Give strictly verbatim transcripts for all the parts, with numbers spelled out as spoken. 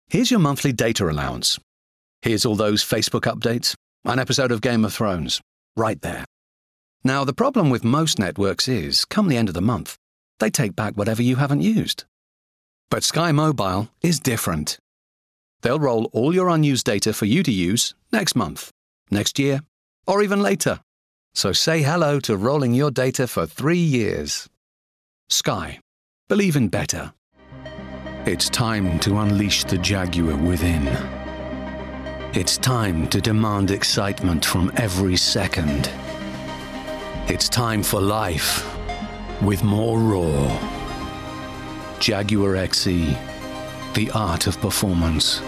Here's your monthly data allowance. Here's all those Facebook updates, an episode of Game of Thrones, right there. Now, the problem with most networks is, come the end of the month, they take back whatever you haven't used. But Sky Mobile is different. They'll roll all your unused data for you to use next month, next year, or even later. So say hello to rolling your data for three years. Sky. Believe in better. It's time to unleash the Jaguar within. It's time to demand excitement from every second. It's time for life with more roar. Jaguar X E, the art of performance.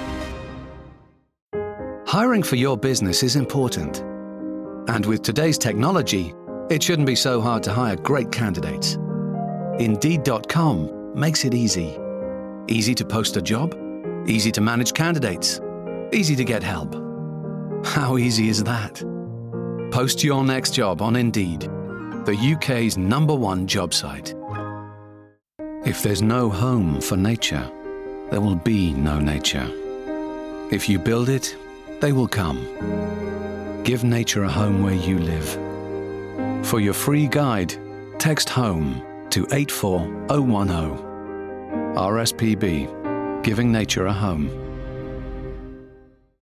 Hiring for your business is important. And with today's technology, it shouldn't be so hard to hire great candidates. Indeed dot com makes it easy. Easy to post a job, easy to manage candidates, easy to get help. How easy is that? Post your next job on Indeed, the U K's number one job site. If there's no home for nature, there will be no nature. If you build it, they will come. Give nature a home where you live. For your free guide, text HOME to eight four zero one zero. R S P B, giving nature a home.